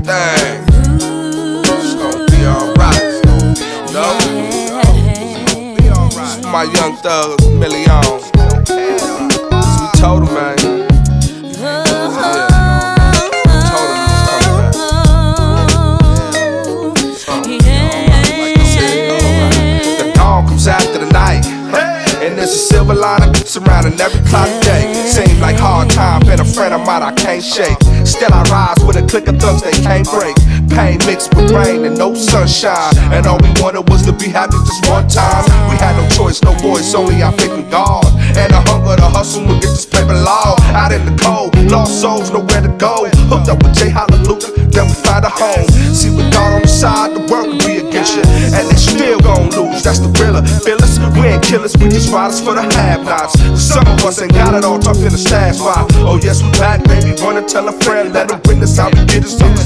thing. It's gonna be alright. No, my young thug, Million. We told him, man. After the night, and there's a silver lining surrounding every cloudy day. Seems like hard time, been a friend of mine I can't shake. Still I rise with a click of thugs they can't break. Pain mixed with rain and no sunshine, and all we wanted was to be happy just one time. We had no choice, no voice, only our faith in God, and the hunger to hustle and get this paper law. Out in the cold, lost souls, nowhere to go. Hooked up with J Hallelujah, then we find a home. See with God on the side, the world could be against you, and they still gon' lose. That's the thriller. Feel us, we ain't killers, we just riders for the have-nots. Some of us ain't got it all tucked in the stash spot. Oh yes, we back, baby, wanna tell a friend, let them witness how we get it.